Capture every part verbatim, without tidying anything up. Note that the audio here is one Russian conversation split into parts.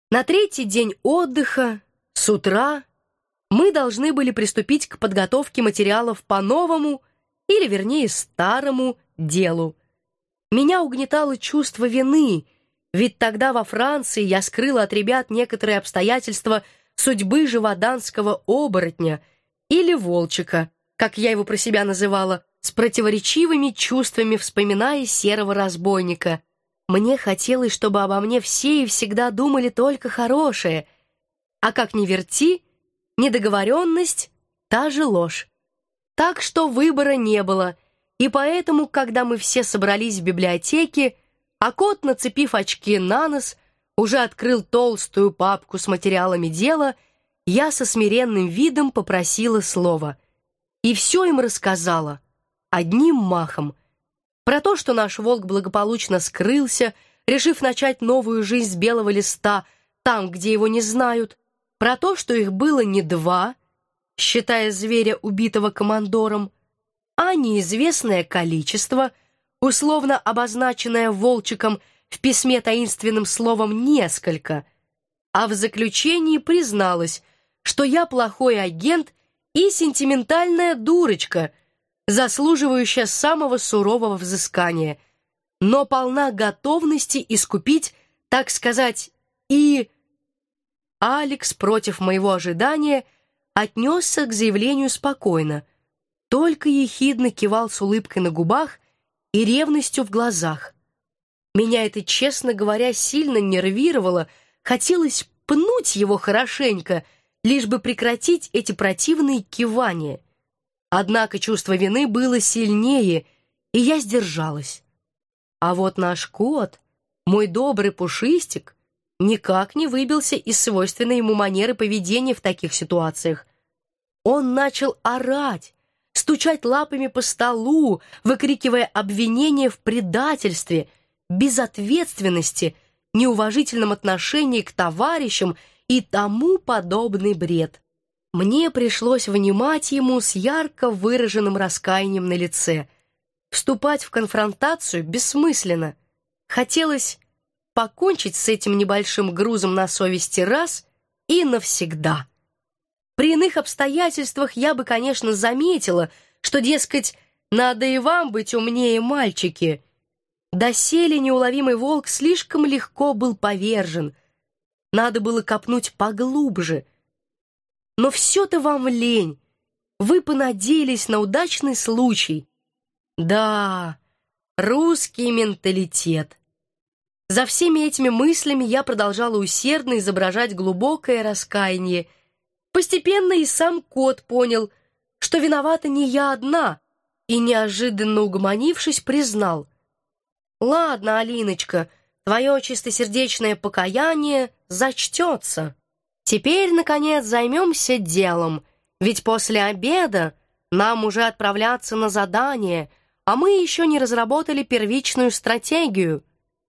На третий день отдыха, с утра, мы должны были приступить к подготовке материалов по новому, или, вернее, старому делу. Меня угнетало чувство вины, ведь тогда во Франции я скрыла от ребят некоторые обстоятельства судьбы живоданского оборотня или волчика, как я его про себя называла, с противоречивыми чувствами вспоминая серого разбойника. Мне хотелось, чтобы обо мне все и всегда думали только хорошее, а как ни верти, недоговоренность — та же ложь. Так что выбора не было, и поэтому, когда мы все собрались в библиотеке, а кот, нацепив очки на нос, уже открыл толстую папку с материалами дела, я со смиренным видом попросила слова. И все им рассказала, одним махом. Про то, что наш волк благополучно скрылся, решив начать новую жизнь с белого листа, там, где его не знают. Про то, что их было не два, считая зверя, убитого командором, а неизвестное количество, условно обозначенное волчиком в письме таинственным словом «несколько», а в заключении призналась, что я плохой агент и сентиментальная дурочка, заслуживающая самого сурового взыскания, но полна готовности искупить, так сказать, и... Алекс, против моего ожидания, отнесся к заявлению спокойно, только ехидно кивал с улыбкой на губах и ревностью в глазах. Меня это, честно говоря, сильно нервировало, хотелось пнуть его хорошенько, лишь бы прекратить эти противные кивания. Однако чувство вины было сильнее, и я сдержалась. А вот наш кот, мой добрый пушистик, никак не выбился из свойственной ему манеры поведения в таких ситуациях. Он начал орать, стучать лапами по столу, выкрикивая обвинения в предательстве, безответственности, неуважительном отношении к товарищам и тому подобный бред. Мне пришлось внимать ему с ярко выраженным раскаянием на лице. Вступать в конфронтацию бессмысленно. Хотелось покончить с этим небольшим грузом на совести раз и навсегда. При иных обстоятельствах я бы, конечно, заметила, что, дескать, надо и вам быть умнее, мальчики. Доселе неуловимый волк слишком легко был повержен. Надо было копнуть поглубже. Но все-то вам лень. Вы понадеялись на удачный случай. Да, русский менталитет. За всеми этими мыслями я продолжала усердно изображать глубокое раскаяние. Постепенно и сам кот понял, что виновата не я одна, и, неожиданно угомонившись, признал: «Ладно, Алиночка, твое чистосердечное покаяние зачтется. Теперь, наконец, займемся делом, ведь после обеда нам уже отправляться на задание, а мы еще не разработали первичную стратегию».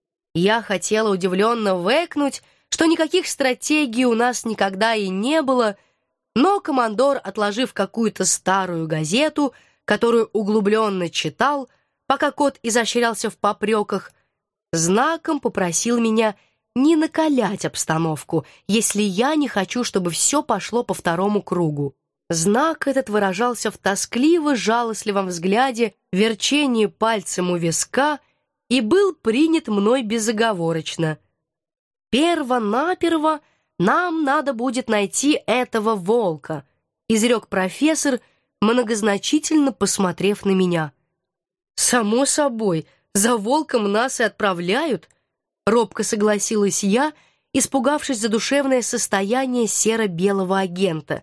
Я хотела удивленно выкнуть, что никаких стратегий у нас никогда и не было, но командор, отложив какую-то старую газету, которую углубленно читал, пока кот изощрялся в попреках, знаком попросил меня не накалять обстановку, если я не хочу, чтобы все пошло по второму кругу. Знак этот выражался в тоскливо-жалостливом взгляде, верчении пальцем у виска и был принят мной безоговорочно. «Перво-наперво нам надо будет найти этого волка», изрек профессор, многозначительно посмотрев на меня. «Само собой, за волком нас и отправляют», робко согласилась я, испугавшись за душевное состояние серо-белого агента.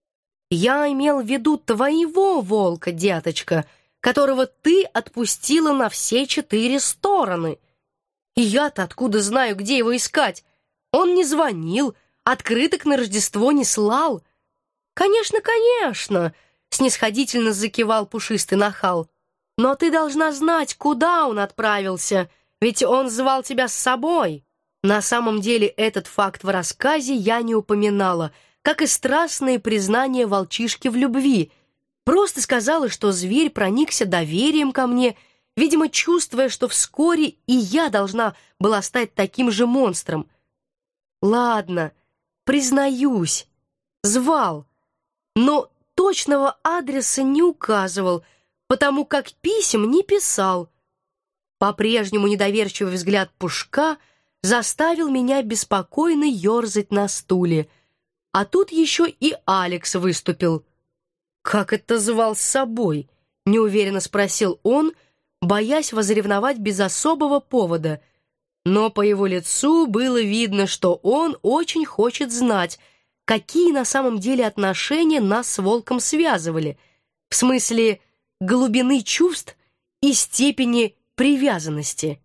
«Я имел в виду твоего волка, деточка, которого ты отпустила на все четыре стороны. И я-то откуда знаю, где его искать? Он не звонил, открыток на Рождество не слал». «Конечно, конечно», — снисходительно закивал пушистый нахал. «Но ты должна знать, куда он отправился, ведь он звал тебя с собой». На самом деле этот факт в рассказе я не упоминала, как и страстные признания волчишки в любви. Просто сказала, что зверь проникся доверием ко мне, видимо, чувствуя, что вскоре и я должна была стать таким же монстром. Ладно, признаюсь, звал, но точного адреса не указывал, потому как писем не писал. По-прежнему недоверчивый взгляд Пушка заставил меня беспокойно ерзать на стуле. А тут еще и Алекс выступил. «Как это звал с собой?» — неуверенно спросил он, боясь возревновать без особого повода. Но по его лицу было видно, что он очень хочет знать, какие на самом деле отношения нас с волком связывали, в смысле глубины чувств и степени привязанности.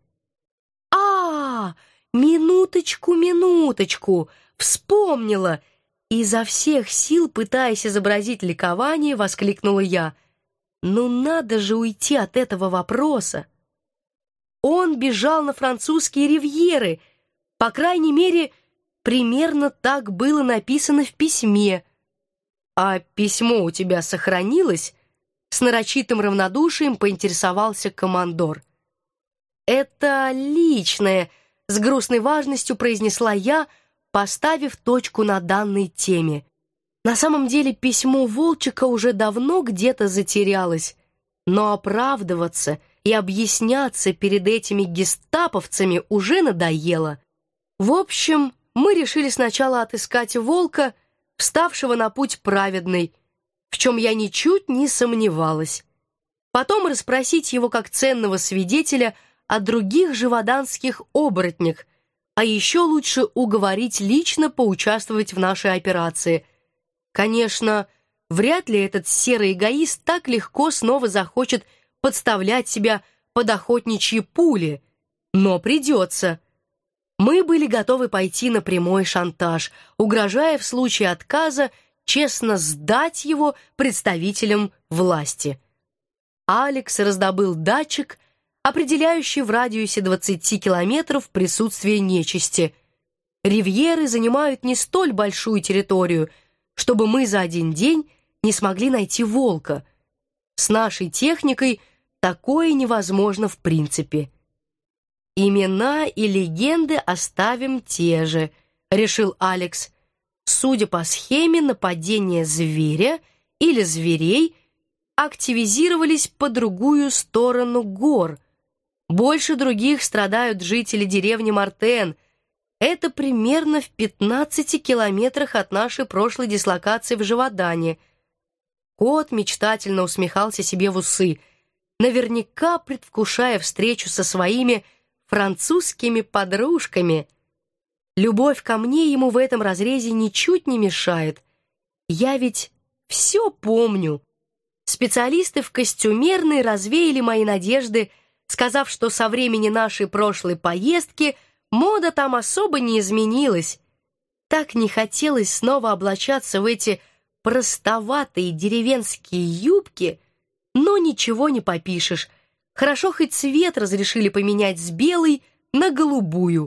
«А, минуточку, минуточку, вспомнила!» Изо всех сил, пытаясь изобразить ликование, воскликнула я. «Ну надо же уйти от этого вопроса!» Он бежал на французские ривьеры, по крайней мере, примерно так было написано в письме. «А письмо у тебя сохранилось?» С нарочитым равнодушием поинтересовался командор. «Это личное», — с грустной важностью произнесла я, поставив точку на данной теме. На самом деле письмо Волчика уже давно где-то затерялось, но оправдываться и объясняться перед этими гестаповцами уже надоело. В общем, мы решили сначала отыскать Волка, вставшего на путь праведный, в чем я ничуть не сомневалась. Потом расспросить его как ценного свидетеля о других живоданских оборотнях, а еще лучше уговорить лично поучаствовать в нашей операции. Конечно, вряд ли этот серый эгоист так легко снова захочет подставлять себя под охотничьи пули, но придется. Мы были готовы пойти на прямой шантаж, угрожая в случае отказа честно сдать его представителям власти. Алекс раздобыл датчик, определяющий в радиусе двадцати километров присутствие нечисти. Ривьеры занимают не столь большую территорию, чтобы мы за один день не смогли найти волка. С нашей техникой такое невозможно в принципе. «Имена и легенды оставим те же», — решил Алекс. Судя по схеме, нападения зверя или зверей активизировались по другую сторону гор. Больше других страдают жители деревни Мартен. Это примерно в пятнадцати километрах от нашей прошлой дислокации в Живодане. Кот мечтательно усмехался себе в усы, наверняка предвкушая встречу со своими французскими подружками. Любовь ко мне ему в этом разрезе ничуть не мешает. Я ведь все помню. Специалисты в костюмерной развеяли мои надежды, сказав, что со времени нашей прошлой поездки мода там особо не изменилась. Так не хотелось снова облачаться в эти простоватые деревенские юбки, но ничего не попишешь. Хорошо хоть цвет разрешили поменять с белой на голубую.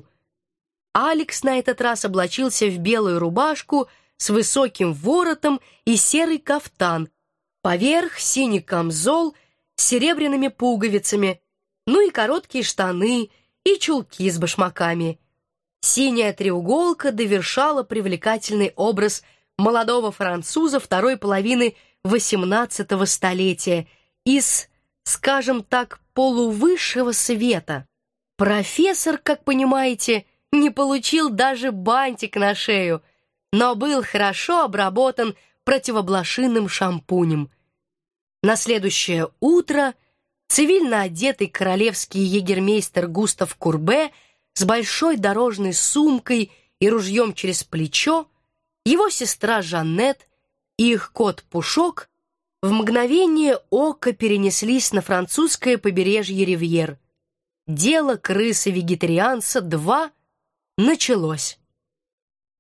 Алекс на этот раз облачился в белую рубашку с высоким воротом и серый кафтан, поверх синий камзол с серебряными пуговицами, ну и короткие штаны и чулки с башмаками. Синяя треуголка довершала привлекательный образ молодого француза второй половины восемнадцатого столетия из, скажем так, полувысшего света. Профессор, как понимаете, не получил даже бантик на шею, но был хорошо обработан противоблошиным шампунем. На следующее утро цивильно одетый королевский егермейстер Густав Курбе с большой дорожной сумкой и ружьем через плечо, его сестра Жаннет и их кот Пушок в мгновение ока перенеслись на французское побережье Ривьер. Дело крысы-вегетарианца два началось.